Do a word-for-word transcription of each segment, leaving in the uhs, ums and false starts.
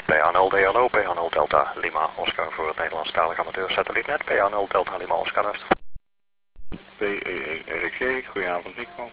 P A nul D L O, P A nul Delta Lima Oscar voor het Nederlandstalige amateur satellietnet. P A nul Delta Lima Oscar luister. P E R G, goedenavond Nico.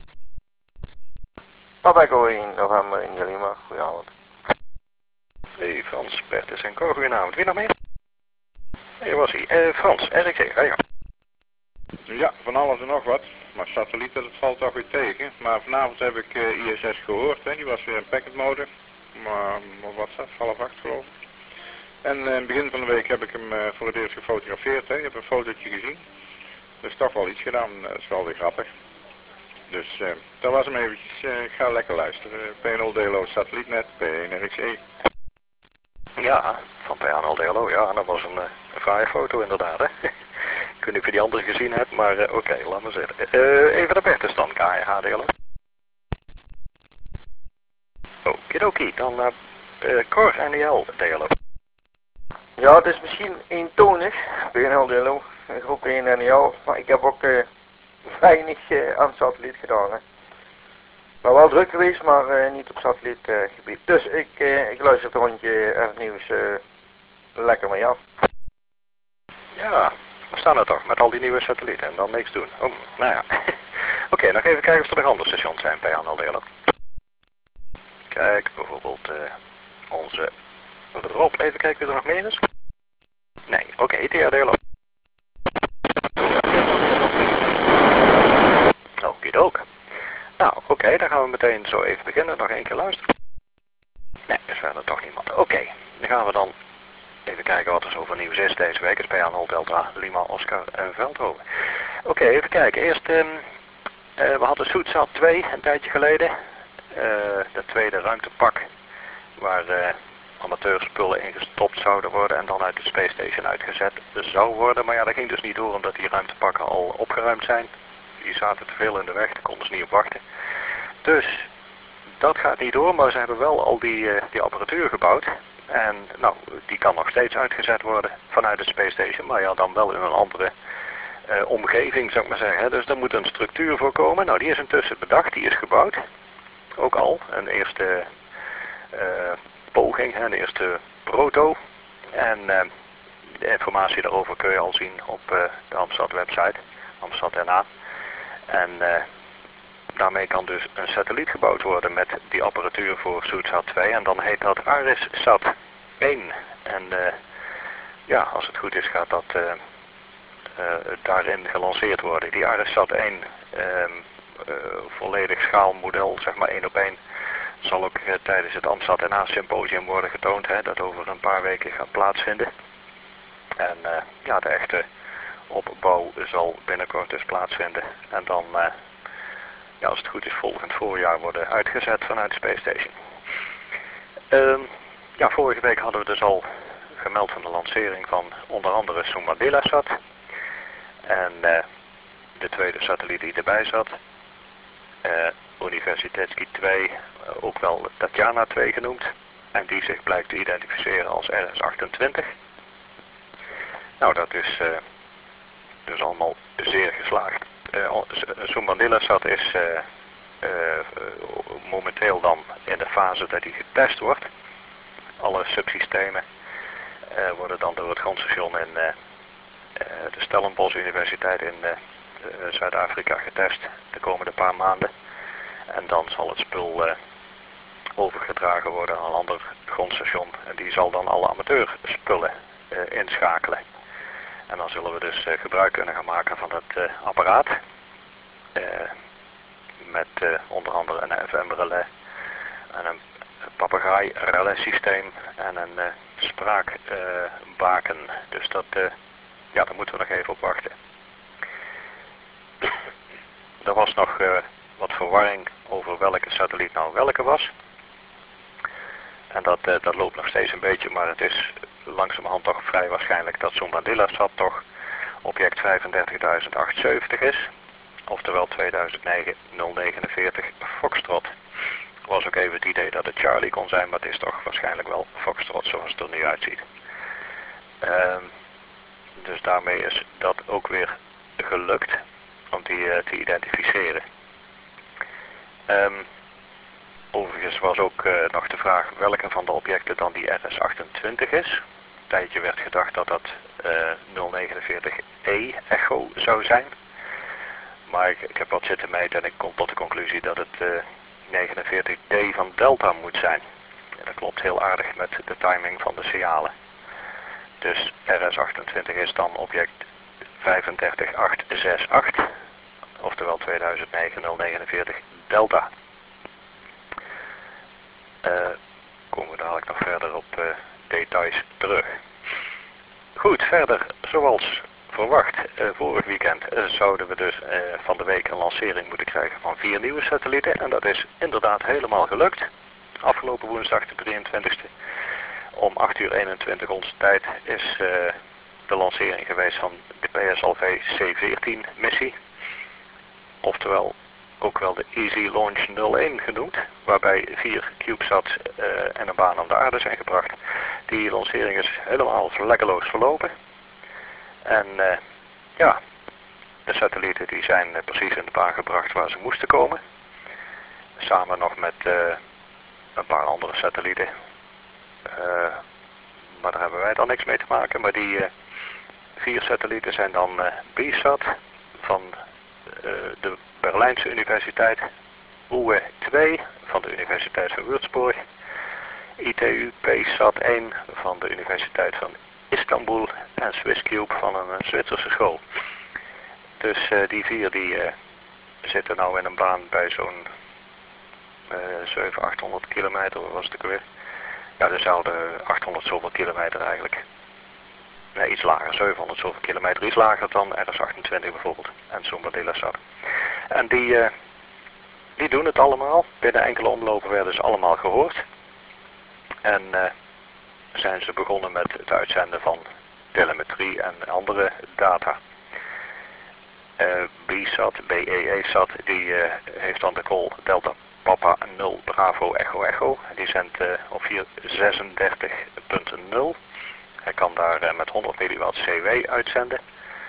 Papa één November India Lima, goedenavond. Hey Frans, Bertus en Co, goedenavond. Wie nog meer? Hier was hij. Uh, Frans, R G, ga je gang. Ja, van alles en nog wat. Maar satellieten, dat valt toch weer tegen. Maar vanavond heb ik uh, I S S gehoord, hè. Die was weer in packet mode. Maar wat was dat? Half acht geloof ik. En uh, in het begin van de week heb ik hem uh, voor het eerst gefotografeerd, hè. Je hebt een fotootje gezien. Dus toch wel iets gedaan, uh, dat is wel weer grappig. Dus uh, dat was hem eventjes. Uh, ik ga lekker luisteren. P nul D L O satellietnet, P één R X E. Ja, van P A nul D L O, ja, dat was een, uh, een fraaie foto inderdaad, hè. Ik weet niet of je die andere gezien hebt, maar uh, oké, okay, laat maar zitten. Uh, even de Bertus dan, K H D L O. Okidoki, dan naar uh, Cor N I L D L O. Ja, het is misschien eentonig, P nul D L O, groep één N I L, maar ik heb ook uh, weinig uh, aan satelliet gedaan. Hè. Maar wel druk geweest, maar uh, niet op satellietgebied. Uh, dus ik, uh, ik luister het rondje en het nieuws uh, lekker mee af. Ja, we staan er toch met al die nieuwe satellieten en dan niks doen. Oh, nou ja. Oké, okay, nog even kijken of er nog andere stations zijn, P A nul D L O. Kijk, bijvoorbeeld uh, onze Rob. Even kijken wie er nog meer is. Nee, oké, okay, T R D L O. Okidok. Nou, oké, okay, dan gaan we meteen zo even beginnen. Nog één keer luisteren. Nee, is verder toch niemand. Oké, okay, dan gaan we dan even kijken wat er zo voor nieuws is deze week. Is P A nul Delta Lima Oscar en Veldhoven. Oké, okay, even kijken. Eerst, um, uh, we hadden SootSat twee een tijdje geleden. Uh, de tweede ruimtepak waar uh, amateurspullen in gestopt zouden worden en dan uit de Space Station uitgezet zou worden. Maar ja, dat ging dus niet door omdat die ruimtepakken al opgeruimd zijn. Die zaten te veel in de weg, daar konden ze niet op wachten. Dus dat gaat niet door, maar ze hebben wel al die, uh, die apparatuur gebouwd. En nou, die kan nog steeds uitgezet worden vanuit de Space Station, maar ja, dan wel in een andere uh, omgeving, zou ik maar zeggen. Dus daar moet een structuur voor komen. Nou, die is intussen bedacht, die is gebouwd. Ook al, een eerste uh, poging, hè, een eerste proto. En uh, de informatie daarover kun je al zien op uh, de Amsat website, Amsat N A. En uh, daarmee kan dus een satelliet gebouwd worden met die apparatuur voor SootSat twee. En dan heet dat ARISSat één. En uh, ja, als het goed is gaat dat uh, uh, daarin gelanceerd worden. Die ARISSat één uh, uh, volledig schaalmodel, zeg maar één op één, zal ook uh, tijdens het Amsat N A symposium worden getoond. Hè, dat over een paar weken gaat plaatsvinden. En uh, ja, de echte opbouw zal binnenkort dus plaatsvinden. En dan, uh, ja, als het goed is, volgend voorjaar worden uitgezet vanuit de Space Station. Uh, ja, vorige week hadden we dus al gemeld van de lancering van onder andere Sumadillasat. En uh, de tweede satelliet die erbij zat, uh, Universitetsky twee, uh, ook wel Tatjana twee genoemd. En die zich blijkt te identificeren als R S achtentwintig. Nou, dat is uh, dus allemaal zeer geslaagd. Uh, Sumadillasat is uh, uh, momenteel dan in de fase dat hij getest wordt. Alle subsystemen uh, worden dan door het grondstation in uh, uh, de Stellenbosch Universiteit in uh, uh, Zuid-Afrika getest de komende paar maanden. En dan zal het spul uh, overgedragen worden aan een ander grondstation. En die zal dan alle amateurspullen uh, inschakelen. En dan zullen we dus uh, gebruik kunnen gaan maken van het uh, apparaat. Uh, met uh, onder andere een F M-relais en een papegaai-relais systeem en een uh, spraakbaken. Uh, dus dat, uh, ja, daar moeten we nog even op wachten. Er was nog uh, wat verwarring over welke satelliet nou welke was. En dat, uh, dat loopt nog steeds een beetje, maar het is langzamerhand toch vrij waarschijnlijk dat Sumadillasat toch object vijfendertigduizend achthonderdzeventig is. Oftewel tweeduizend negen nul negenenveertig Foxtrot. Er was ook even het idee dat het Charlie kon zijn, maar het is toch waarschijnlijk wel Foxtrot zoals het er nu uitziet. Uh, dus daarmee is dat ook weer gelukt om die uh, te identificeren. Um, Overigens was ook uh, nog de vraag welke van de objecten dan die R S achtentwintig is. Een tijdje werd gedacht dat dat uh, nul negenenveertig E Echo zou zijn. Maar ik, ik heb wat zitten meten en ik kom tot de conclusie dat het uh, negenenveertig D van Delta moet zijn. En dat klopt heel aardig met de timing van de signalen. Dus R S achtentwintig is dan object vijf drie acht zes acht, oftewel tweeduizend negen nul negenenveertig Delta. Uh, komen we dadelijk nog verder op uh, details terug. Goed, verder zoals verwacht, uh, vorig weekend uh, zouden we dus uh, van de week een lancering moeten krijgen van vier nieuwe satellieten. En dat is inderdaad helemaal gelukt. Afgelopen woensdag de drieëntwintigste om acht uur eenentwintig onze tijd is uh, de lancering geweest van de P S L V C veertien missie. Oftewel ook wel de Easy Launch nul één genoemd, waarbij vier CubeSats uh, en een baan om de aarde zijn gebracht. Die lancering is helemaal vlekkeloos verlopen. En uh, ja, de satellieten die zijn uh, precies in de baan gebracht waar ze moesten komen. Samen nog met uh, een paar andere satellieten. Uh, maar daar hebben wij dan niks mee te maken. Maar die uh, vier satellieten zijn dan uh, B-Sat van uh, de Berlijnse Universiteit, U E twee van de Universiteit van Würzburg, I T U P-Sat één van de Universiteit van Istanbul en SwissCube van een, een Zwitserse school. Dus uh, die vier die uh, zitten nou in een baan bij zo'n uh, zevenhonderd, achthonderd kilometer, was het ook weer. Ja, dezelfde achthonderd zoveel kilometer eigenlijk. Nee, iets lager, zevenhonderd zoveel kilometer, iets lager dan R S achtentwintig bijvoorbeeld. En Sombadilla-Sat. En die, uh, die doen het allemaal. Binnen enkele omlopen werden ze allemaal gehoord. En uh, zijn ze begonnen met het uitzenden van telemetrie en andere data. Uh, B-Sat, B E E-Sat, die uh, heeft dan de call Delta Papa nul Bravo Echo Echo. Die zendt uh, op vierhonderdzesendertig punt nul. Hij kan daar uh, met honderd milliwatt C W uitzenden.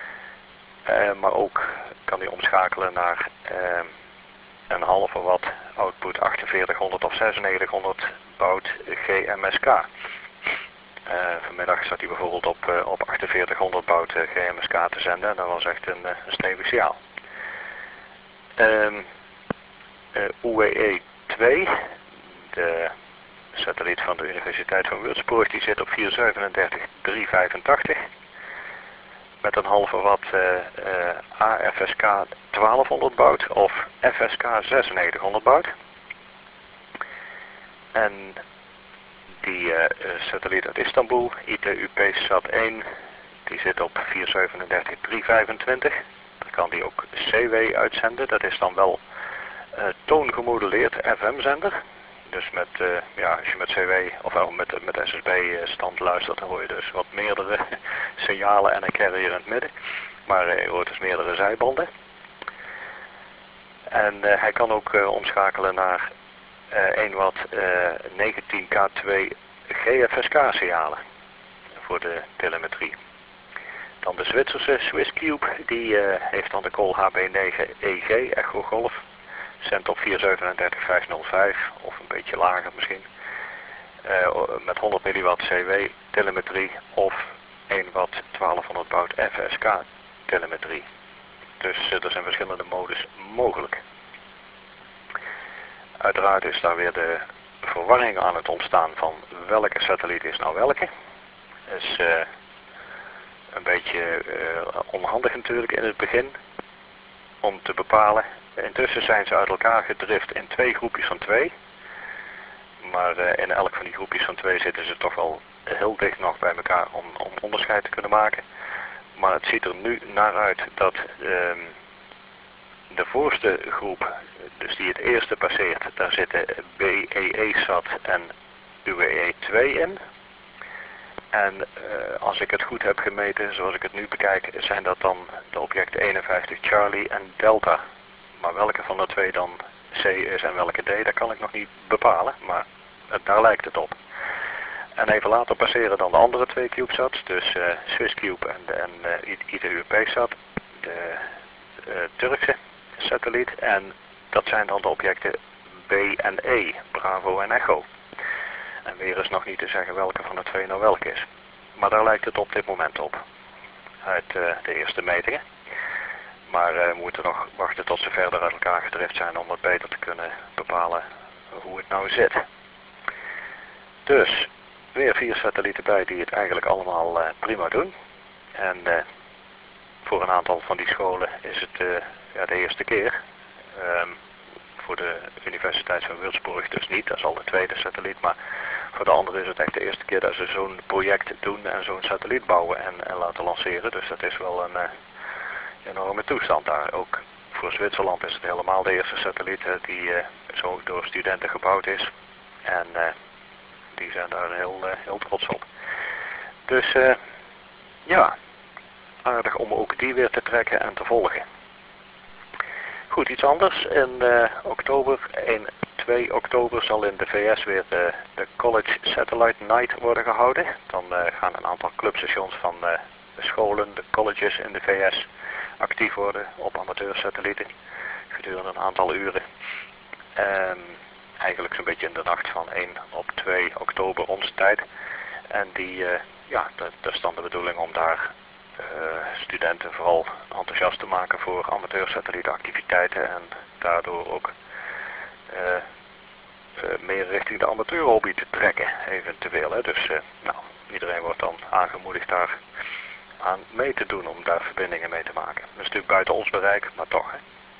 Uh, maar ook kan hij omschakelen naar uh, een halve watt output achtenveertighonderd of zesennegentighonderd baud G M S K. Uh, vanmiddag zat hij bijvoorbeeld op, uh, op achtenveertighonderd baud G M S K te zenden en dat was echt een, uh, een stevig signaal. Um, uh, U E E twee, de satelliet van de Universiteit van Würzburg, die zit op vierhonderdzevenendertig driehonderdvijfentachtig. Met een halve watt uh, uh, A F S K twaalfhonderd baud of F S K zesennegentighonderd baud. En die uh, satelliet uit Istanbul, I T U P-Sat één, die zit op vierhonderdzevenendertig driehonderdvijfentwintig. Dan kan die ook C W uitzenden, dat is dan wel uh, toongemodelleerd F M-zender. Dus met, uh, ja, als je met C W of wel met, met S S B-stand luistert, dan hoor je dus wat meerdere signalen en een carrier in het midden. Maar uh, je hoort dus meerdere zijbanden. En uh, hij kan ook uh, omschakelen naar uh, één watt uh, negentien K twee G F S K-signalen voor de telemetrie. Dan de Zwitserse SwissCube, die uh, heeft dan de call H B negen E G, Echo Golf. Zendt op vierhonderdzevenendertig vijfhonderdvijf of een beetje lager misschien. Uh, met honderd milliwatt C W telemetrie of één watt twaalfhonderd baud F S K telemetrie. Dus uh, er zijn verschillende modus mogelijk. Uiteraard is daar weer de verwarring aan het ontstaan van welke satelliet is nou welke. Dat is uh, een beetje uh, onhandig natuurlijk in het begin om te bepalen. Intussen zijn ze uit elkaar gedrift in twee groepjes van twee. Maar uh, in elk van die groepjes van twee zitten ze toch wel heel dicht nog bij elkaar om, om onderscheid te kunnen maken. Maar het ziet er nu naar uit dat uh, de voorste groep, dus die het eerste passeert, daar zitten B E E-Sat en U E E twee in. En uh, als ik het goed heb gemeten, zoals ik het nu bekijk, zijn dat dan de objecten eenenvijftig Charlie en Delta. Maar welke van de twee dan C is en welke D, dat kan ik nog niet bepalen, maar het, daar lijkt het op. En even later passeren dan de andere twee CubeSats, dus uh, SwissCube en, de, en uh, I T U P-Sat, de uh, Turkse satelliet. En dat zijn dan de objecten B en E, Bravo en Echo. En weer is nog niet te zeggen welke van de twee nou welk is. Maar daar lijkt het op dit moment op, uit uh, de eerste metingen. Maar uh, we moeten nog wachten tot ze verder uit elkaar gedrift zijn om wat beter te kunnen bepalen hoe het nou zit. Dus, weer vier satellieten bij die het eigenlijk allemaal uh, prima doen. En uh, voor een aantal van die scholen is het uh, ja, de eerste keer. Um, voor de Universiteit van Würzburg dus niet, dat is al de tweede satelliet. Maar voor de andere is het echt de eerste keer dat ze zo'n project doen en zo'n satelliet bouwen en, en laten lanceren. Dus dat is wel een uh, enorme toestand daar. Ook voor Zwitserland is het helemaal de eerste satelliet uh, die uh, zo door studenten gebouwd is. En uh, die zijn daar heel, uh, heel trots op. Dus uh, ja, aardig om ook die weer te trekken en te volgen. Goed, iets anders. In uh, oktober, één, twee oktober zal in de V S weer uh, de College Satellite Night worden gehouden. Dan uh, gaan een aantal clubstations van uh, de scholen, de colleges in de V S, actief worden op amateursatellieten gedurende een aantal uren. Um, eigenlijk zo'n beetje in de nacht van één op twee oktober onze tijd. En die, uh, ja, dat, dat is dan de bedoeling om daar uh, studenten vooral enthousiast te maken voor amateursatellietenactiviteiten en daardoor ook uh, uh, meer richting de amateurhobby te trekken, eventueel. Hè. Dus uh, nou, iedereen wordt dan aangemoedigd daar aan mee te doen om daar verbindingen mee te maken. Dat is natuurlijk buiten ons bereik, maar toch. Hè.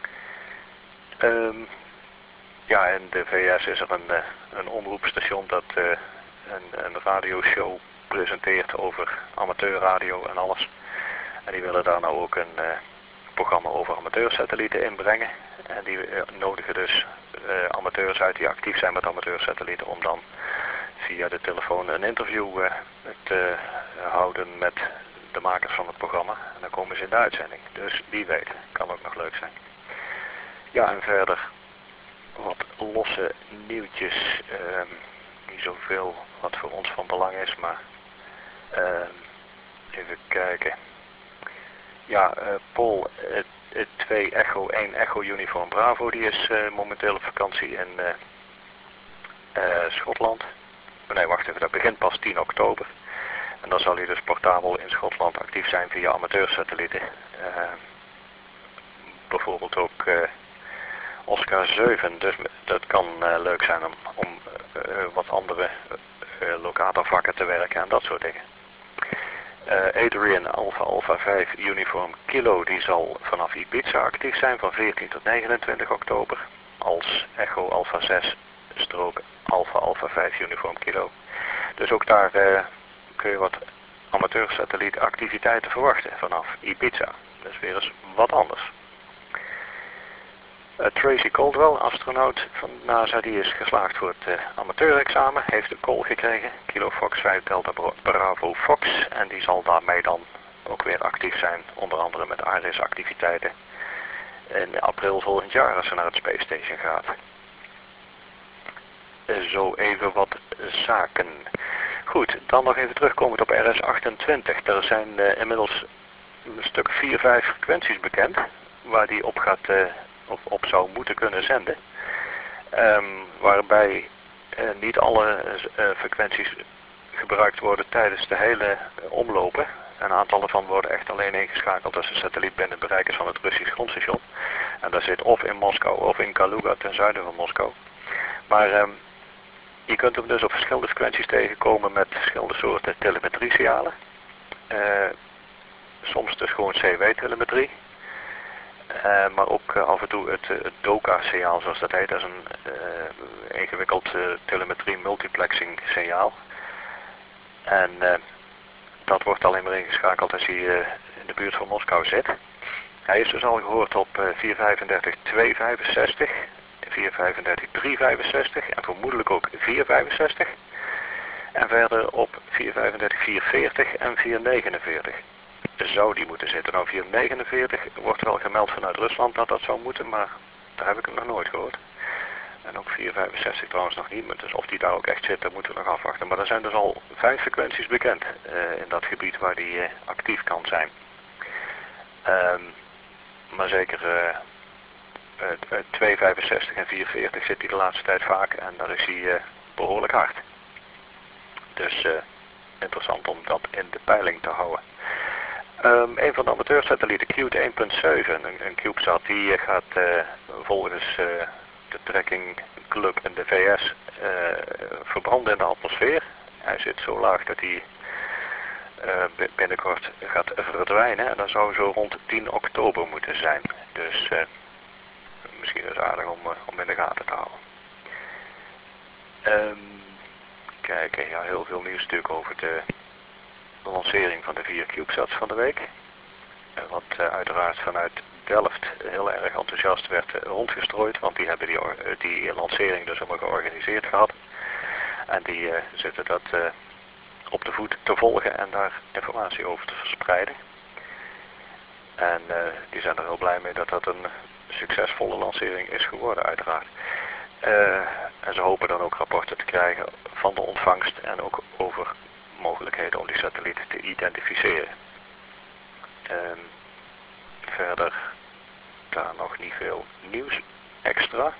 Um, ja, in de V S is er een, uh, een omroepstation dat uh, een, een radioshow presenteert over amateurradio en alles. En die willen daar nou ook een uh, programma over amateursatellieten inbrengen. En die uh, nodigen dus uh, amateurs uit die actief zijn met amateursatellieten om dan via de telefoon een interview uh, te houden met de makers van het programma. En dan komen ze in de uitzending. Dus wie weet, kan ook nog leuk zijn. Ja, en verder wat losse nieuwtjes. Um, niet zoveel wat voor ons van belang is, maar um, even kijken. Ja, uh, Paul uh, twee Echo één Echo Uniform Bravo, die is uh, momenteel op vakantie in uh, uh, Schotland. Nee, wacht even, dat begint pas tien oktober. En dan zal hij dus portabel in Schotland actief zijn via amateursatellieten. Uh, bijvoorbeeld ook uh, Oscar zeven, dus dat kan uh, leuk zijn om, om uh, wat andere uh, locatorvakken te werken en dat soort dingen. Uh, Adrian Alpha Alpha vijf Uniform Kilo, die zal vanaf Ibiza actief zijn van veertien tot negenentwintig oktober. Als Echo Alpha zes strook Alpha Alpha vijf Uniform Kilo. Dus ook daar uh, kun je wat amateursatellietactiviteiten verwachten vanaf Ibiza. Dus weer eens wat anders. Uh, Tracy Caldwell, astronaut van NASA, die is geslaagd voor het uh, amateurexamen, heeft een call gekregen, Kilo Fox vijf Delta Bravo Fox, en die zal daarmee dan ook weer actief zijn, onder andere met ARIS activiteiten in april volgend jaar als ze naar het Space Station gaat. Uh, zo even wat zaken. Goed, dan nog even terugkomend op R S achtentwintig. Er zijn uh, inmiddels een stuk vier, vijf frequenties bekend waar die op gaat uh, Of op zou moeten kunnen zenden. Um, waarbij uh, niet alle uh, frequenties gebruikt worden tijdens de hele uh, omlopen. Een aantal ervan worden echt alleen ingeschakeld als de satelliet binnen het bereik is van het Russisch grondstation. En dat zit of in Moskou of in Kaluga ten zuiden van Moskou. Maar um, je kunt hem dus op verschillende frequenties tegenkomen met verschillende soorten telemetriesignalen. Uh, soms dus gewoon C W-telemetrie. Uh, maar ook uh, af en toe het, uh, het DOCA-signaal, zoals dat heet. Dat is een uh, ingewikkeld uh, telemetrie-multiplexing signaal. En uh, dat wordt alleen maar ingeschakeld als hij uh, in de buurt van Moskou zit. Hij is dus al gehoord op uh, vier vijfendertig twee vijfenzestig, vier vijfendertig drie vijfenzestig en vermoedelijk ook vier vijfenzestig. En verder op vier vijfendertig vier veertig en vier negenenveertig. Zou die moeten zitten. Nou, vier negenenveertig wordt wel gemeld vanuit Rusland dat dat zou moeten, maar daar heb ik hem nog nooit gehoord. En ook vier vijfenzestig trouwens nog niet, maar dus of die daar ook echt zit, dat moeten we nog afwachten. Maar er zijn dus al vijf frequenties bekend uh, in dat gebied waar die uh, actief kan zijn. Um, maar zeker uh, uh, twee vijfenzestig en vier veertig zit hij de laatste tijd vaak en daar is hij uh, behoorlijk hard. Dus uh, interessant om dat in de peiling te houden. Um, een van de amateursatellieten, Qt één punt zeven, een, een CubeSat, die uh, gaat uh, volgens uh, de Tracking Club in de V S uh, verbranden in de atmosfeer. Hij zit zo laag dat hij uh, binnenkort gaat verdwijnen en dat zou zo rond tien oktober moeten zijn. Dus uh, misschien is het aardig om, uh, om in de gaten te houden. Um, kijken, ja, heel veel nieuws natuurlijk over de de lancering van de vier CubeSats van de week. Wat uh, uiteraard vanuit Delft heel erg enthousiast werd uh, rondgestrooid, want die hebben die, uh, die lancering dus helemaal georganiseerd gehad. En die uh, zitten dat uh, op de voet te volgen en daar informatie over te verspreiden. En uh, die zijn er heel blij mee dat dat een succesvolle lancering is geworden, uiteraard. Uh, en ze hopen dan ook rapporten te krijgen van de ontvangst en ook over mogelijkheden om die satellieten te identificeren. Um, verder daar nog niet veel nieuws extra.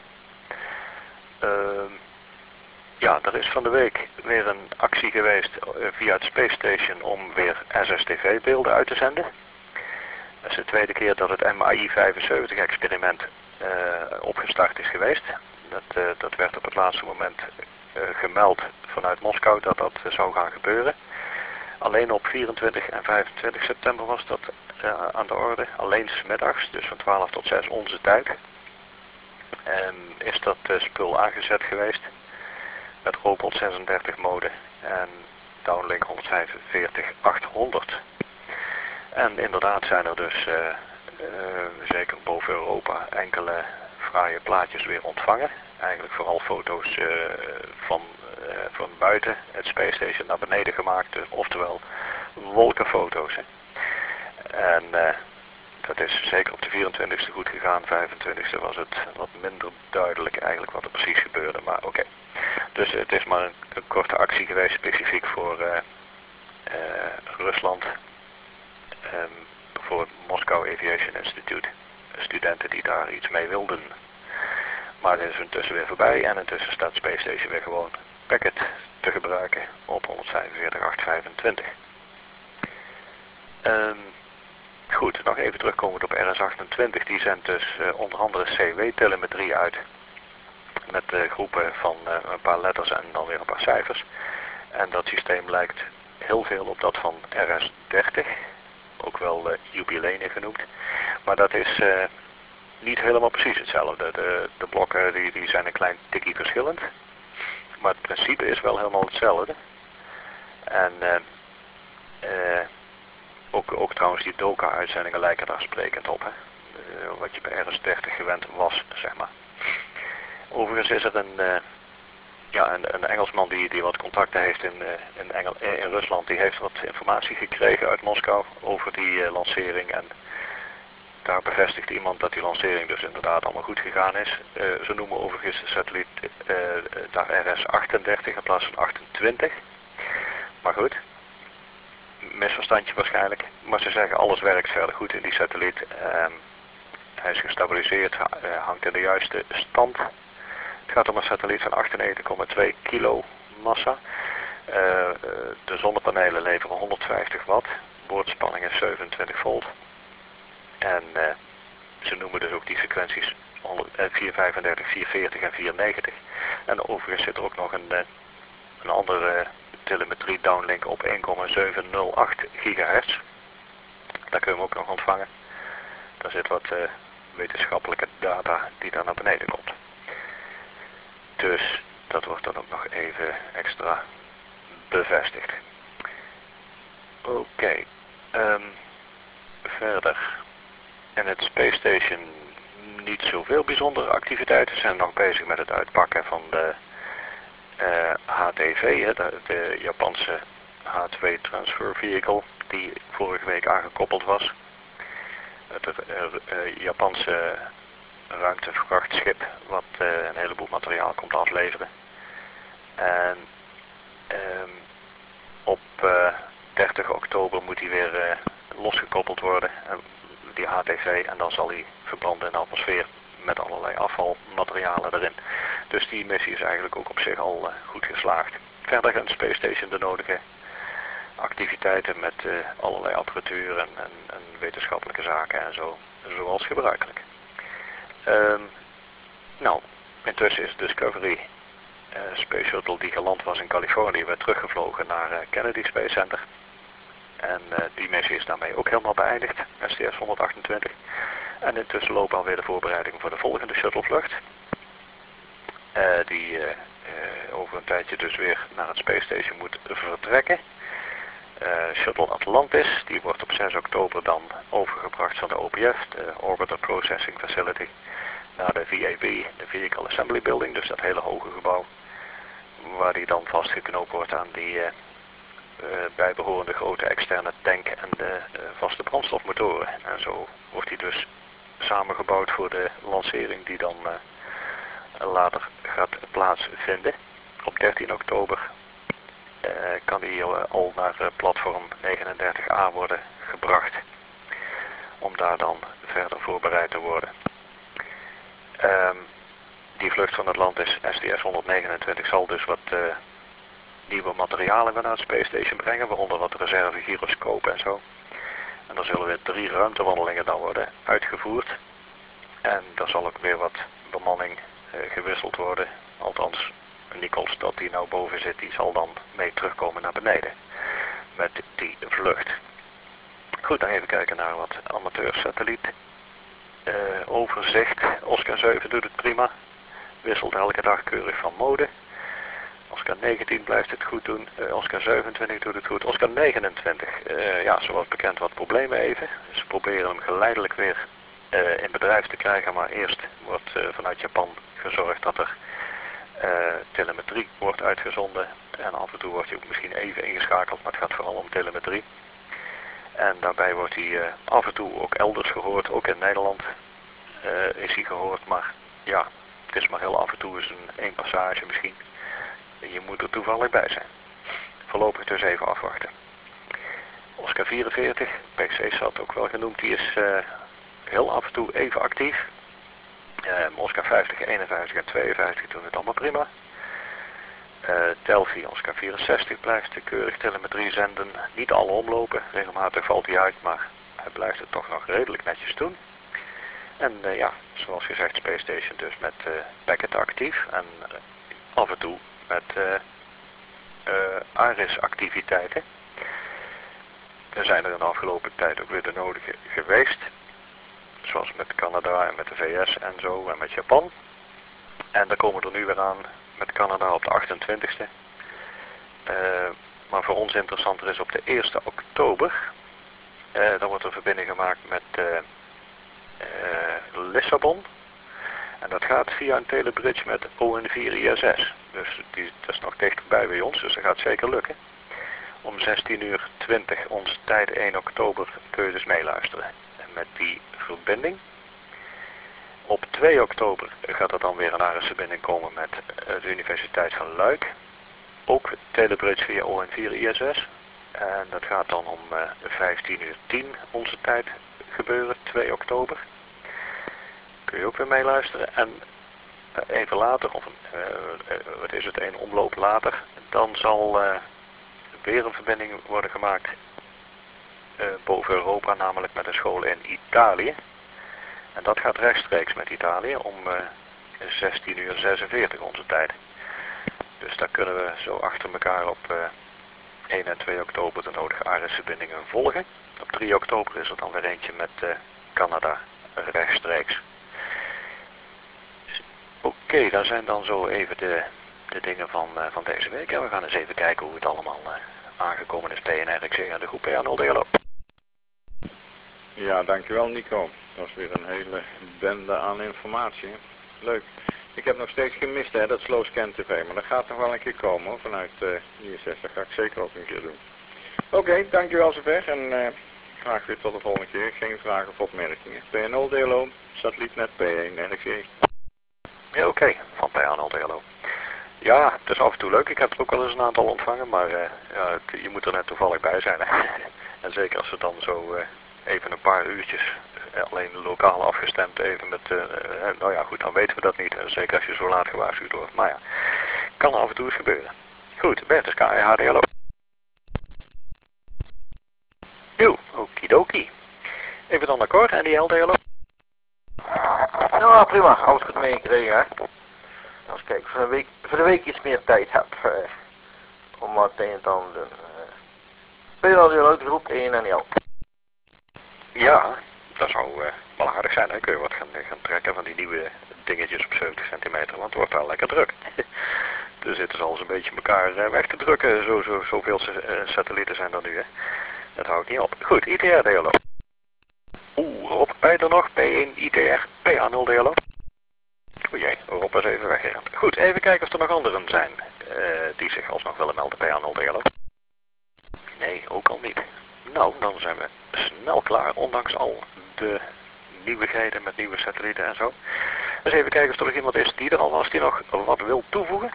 Um, ja, er is van de week weer een actie geweest uh, via het Space Station om weer S S T V beelden uit te zenden. Dat is de tweede keer dat het M A I vijfenzeventig experiment uh, opgestart is geweest. Dat, uh, dat werd op het laatste moment uh, gemeld vanuit Moskou dat dat uh, zou gaan gebeuren. Alleen op vierentwintig en vijfentwintig september was dat uh, aan de orde. Alleen 's middags, dus van twaalf tot zes onze tijd. En is dat uh, spul aangezet geweest met Robot zesendertig mode en Downlink honderdvijfenveertig achthonderd. En inderdaad zijn er dus uh, uh, zeker boven Europa enkele fraaie plaatjes weer ontvangen. Eigenlijk vooral foto's uh, van, uh, van buiten het Space Station naar beneden gemaakt, dus, oftewel wolkenfoto's. Hè. En uh, dat is zeker op de vierentwintigste goed gegaan, vijfentwintigste was het wat minder duidelijk eigenlijk wat er precies gebeurde, maar oké. Okay. Dus het is maar een, een korte actie geweest specifiek voor uh, uh, Rusland, um, voor het Moscow Aviation Institute, studenten die daar iets mee wilden. Maar het is intussen weer voorbij en intussen staat Space Station weer gewoon packet te gebruiken op honderdvijfenveertig achthonderdvijfentwintig. Um, goed, nog even terugkomend op R S achtentwintig. Die zendt dus uh, onder andere C W-telemetrie uit. Met uh, groepen van uh, een paar letters en dan weer een paar cijfers. En dat systeem lijkt heel veel op dat van R S dertig. Ook wel uh, jubilene genoemd. Maar dat is uh, niet helemaal precies hetzelfde. De, de blokken die, die zijn een klein tikkie verschillend. Maar het principe is wel helemaal hetzelfde. En uh, uh, ook, ook trouwens die Doka-uitzendingen lijken daar sprekend op. Hè? Uh, wat je bij R S dertig gewend was, zeg maar. Overigens is er een, uh, ja, een, een Engelsman die, die wat contacten heeft in, uh, in, Engel, in Rusland. Die heeft wat informatie gekregen uit Moskou over die uh, lancering. En daar bevestigt iemand dat die lancering dus inderdaad allemaal goed gegaan is. Uh, ze noemen overigens de satelliet uh, daar R S achtendertig in plaats van achtentwintig. Maar goed, misverstandje waarschijnlijk. Maar ze zeggen alles werkt verder goed in die satelliet. Uh, hij is gestabiliseerd, uh, hangt in de juiste stand. Het gaat om een satelliet van achtennegentig komma twee kilo massa. Uh, de zonnepanelen leveren honderdvijftig watt. Boordspanning is zevenentwintig volt. En uh, ze noemen dus ook die frequenties vierhonderdvijfendertig, vierhonderdveertig en vierhonderdnegentig. En overigens zit er ook nog een, uh, een andere uh, telemetrie downlink op één komma zevenhonderdacht gigahertz. Daar kunnen we ook nog ontvangen. Daar zit wat uh, wetenschappelijke data die daar naar beneden komt. Dus dat wordt dan ook nog even extra bevestigd. Oké, okay. um, verder. In het Space Station niet zoveel bijzondere activiteiten. Ze zijn nog bezig met het uitpakken van de uh, H T V, hè, de, de Japanse H twee Transfer Vehicle, die vorige week aangekoppeld was. Het uh, uh, Japanse ruimtevrachtschip wat uh, een heleboel materiaal komt afleveren. En um, op uh, dertig oktober moet hij weer uh, losgekoppeld worden, uh, die H T V, en dan zal hij verbranden in de atmosfeer met allerlei afvalmaterialen erin. Dus die missie is eigenlijk ook op zich al uh, goed geslaagd. Verder gaat de Space Station de nodige activiteiten met uh, allerlei apparatuur en, en, en wetenschappelijke zaken en zo, zoals gebruikelijk. Um, nou, intussen is Discovery uh, Space Shuttle die geland was in Californië weer teruggevlogen naar uh, Kennedy Space Center. En uh, die missie is daarmee ook helemaal beëindigd, S T S honderdachtentwintig. En intussen lopen alweer de voorbereidingen voor de volgende shuttlevlucht. Uh, die uh, uh, over een tijdje dus weer naar het Space Station moet vertrekken. Uh, Shuttle Atlantis, die wordt op zes oktober dan overgebracht van de O P F, de Orbiter Processing Facility, naar de V A B, de Vehicle Assembly Building, dus dat hele hoge gebouw, waar die dan vastgeknoopt wordt aan die uh, uh, bijbehorende grote externe tank en de uh, vaste brandstofmotoren. En zo wordt die dus samengebouwd voor de lancering die dan uh, later gaat plaatsvinden. Op dertien oktober uh, kan die uh, al naar uh, platform negenendertig A worden gebracht, om daar dan verder voorbereid te worden. Um, die vlucht van Atlantis S T S honderdnegenentwintig zal dus wat uh, nieuwe materialen weer naar het Space Station brengen, waaronder wat reserve gyroscopen en zo. En dan zullen weer drie ruimtewandelingen dan worden uitgevoerd. En daar zal ook weer wat bemanning uh, gewisseld worden. Althans, Nichols, dat die nou boven zit, die zal dan mee terugkomen naar beneden met die vlucht. Goed, dan even kijken naar wat amateursatelliet. Uh, overzicht. Oscar zeven doet het prima. Wisselt elke dag keurig van mode. Oscar negentien blijft het goed doen. Uh, Oscar zevenentwintig doet het goed. Oscar negenentwintig, uh, ja, zoals bekend wat problemen even. Ze proberen hem geleidelijk weer uh, in bedrijf te krijgen, maar eerst wordt uh, vanuit Japan gezorgd dat er uh, telemetrie wordt uitgezonden. En af en toe wordt hij ook misschien even ingeschakeld, maar het gaat vooral om telemetrie. En daarbij wordt hij uh, af en toe ook elders gehoord, ook in Nederland uh, is hij gehoord, maar ja, het is maar heel af en toe eens een één passage misschien. Je moet er toevallig bij zijn. Voorlopig dus even afwachten. Oscar vierenveertig, P C-sat ook wel genoemd, die is uh, heel af en toe even actief. Uh, Oscar vijftig, eenenvijftig en tweeënvijftig doen het allemaal prima. Uh, Delphi, Oscar vierenzestig blijft keurig telemetrie zenden. Niet alle omlopen, regelmatig valt hij uit, maar hij blijft het toch nog redelijk netjes doen. En uh, ja, zoals gezegd, Space Station dus met uh, packet actief en uh, af en toe met uh, uh, ARIS-activiteiten. Er zijn er in de afgelopen tijd ook weer de nodige geweest. Zoals met Canada en met de V S en zo en met Japan. En daar komen we er nu weer aan met Canada op de achtentwintigste. Uh, maar voor ons interessanter is op de eerste oktober. Uh, dan wordt er verbinding gemaakt met uh, uh, Lissabon. En dat gaat via een telebridge met O N vier I S S. Dus die, dat is nog dichterbij bij ons, dus dat gaat zeker lukken. Om zestien uur twintig onze tijd één oktober kun je dus meeluisteren. En met die verbinding. Op twee oktober gaat er dan weer een ARIS-verbinding komen met de Universiteit van Luik. Ook telebridge via O N vier I S S. En dat gaat dan om uh, vijftien uur tien onze tijd gebeuren, twee oktober. Kun je ook weer meeluisteren. En uh, even later, of uh, uh, wat is het, een omloop later, dan zal uh, weer een verbinding worden gemaakt uh, boven Europa, namelijk met een school in Italië. En dat gaat rechtstreeks met Italië om uh, zestien uur zesenveertig onze tijd. Dus daar kunnen we zo achter elkaar op uh, één en twee oktober de nodige ARIS-verbindingen volgen. Op drie oktober is er dan weer eentje met uh, Canada uh, rechtstreeks. Oké, okay, daar zijn dan zo even de, de dingen van, uh, van deze week. En we gaan eens even kijken hoe het allemaal uh, aangekomen is bij P N R X C en de groep P A nul D L O. Ja, dankjewel Nico. Dat was weer een hele bende aan informatie. Leuk. Ik heb nog steeds gemist hè, dat Slow Scan T V, maar dat gaat nog wel een keer komen hoor, vanuit uh, I S S. Dat ga ik zeker ook een keer doen. Oké, okay, dankjewel zover en uh, graag weer tot de volgende keer. Geen vragen of opmerkingen. P N nul D L O, satellietnet P één R X C. Ja, oké, okay, van P A nul D L O. Ja, het is af en toe leuk. Ik heb er ook wel eens een aantal ontvangen, maar uh, ja, het, je moet er net toevallig bij zijn. Hè? En zeker als ze dan zo uh, even een paar uurtjes, uh, alleen lokaal afgestemd, even met, uh, uh, nou ja goed, dan weten we dat niet. Uh, zeker als je zo laat gewaarschuwd wordt. Maar ja, kan af en toe eens gebeuren. Goed, Bertus K I H D, hallo. Jo, okidoki. Even dan akkoord en die L D, hallo. Nou, prima. Alles goed meegekregen, hè. Als kijk, voor de week, voor de week iets meer tijd heb uh, om wat een en ander te doen. Uh, ben je al die uit groep één en jou? Ja, dat zou uh, wel aardig zijn. Dan kun je wat gaan, gaan trekken van die nieuwe dingetjes op zeventig centimeter, want het wordt wel lekker druk. Er zitten ze al eens een beetje elkaar uh, weg te drukken, zo, zo, zoveel uh, satellieten zijn er nu, hè. Dat hou ik niet op. Goed, I T R D L O. Oeh, Rob, ben je er nog? P één I T R, P A nul D L O. O jee, Rob is even weggerend. Goed, even kijken of er nog anderen zijn uh, die zich alsnog willen melden, P A nul D L O. Nee, ook al niet. Nou, dan zijn we snel klaar, ondanks al de nieuwigheden met nieuwe satellieten en zo. Dus even kijken of er nog iemand is die er al was, die nog wat wil toevoegen.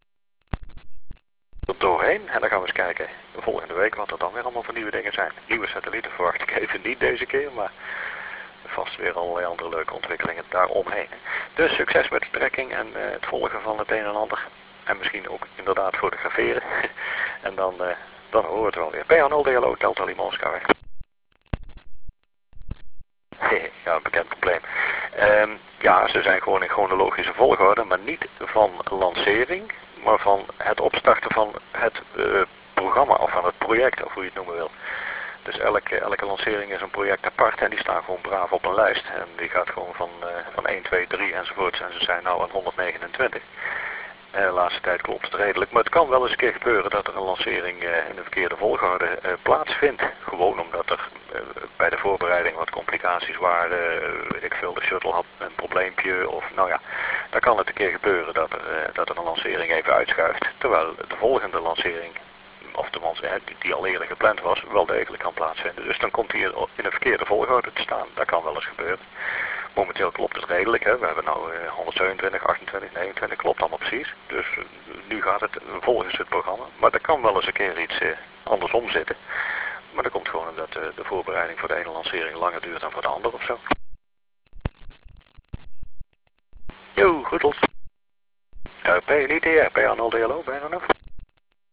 Er doorheen, en dan gaan we eens kijken volgende week wat er dan weer allemaal voor nieuwe dingen zijn. Nieuwe satellieten verwacht ik even niet deze keer, maar vast weer allerlei andere leuke ontwikkelingen daaromheen. Dus succes met de trekking en uh, het volgen van het een en ander. En misschien ook inderdaad fotograferen. En dan, uh, dan horen we het wel weer. P A nul D L O, Delta Lima Oscar. Ja, een bekend probleem. Um, ja, ze zijn gewoon in chronologische volgorde, maar niet van lancering, maar van het opstarten van het uh, programma of van het project, of hoe je het noemen wil. Dus elke, elke lancering is een project apart en die staan gewoon braaf op een lijst. En die gaat gewoon van, uh, van één, twee, drie enzovoorts. En ze zijn nou aan honderdnegenentwintig. Uh, de laatste tijd klopt het redelijk. Maar het kan wel eens een keer gebeuren dat er een lancering uh, in de verkeerde volgorde uh, plaatsvindt. Gewoon omdat er uh, bij de voorbereiding wat complicaties waren. Uh, weet ik veel, de shuttle had een probleempje. Of nou ja, dan kan het een keer gebeuren dat er, uh, dat er een lancering even uitschuift. Terwijl de volgende lancering, of tenminste die, die al eerder gepland was, wel degelijk kan plaatsvinden. Dus dan komt hij in een verkeerde volgorde te staan. Dat kan wel eens gebeuren. Momenteel klopt het redelijk. Hè? We hebben nou uh, honderdzevenentwintig, achtentwintig, negenentwintig, klopt allemaal precies. Dus uh, nu gaat het volgens het programma. Maar er kan wel eens een keer iets uh, andersom zitten. Maar dat komt gewoon omdat uh, de voorbereiding voor de ene lancering langer duurt dan voor de andere of zo. Yo, goed tot. Uh, P N I T R, P A nul D L O, ben je er nog?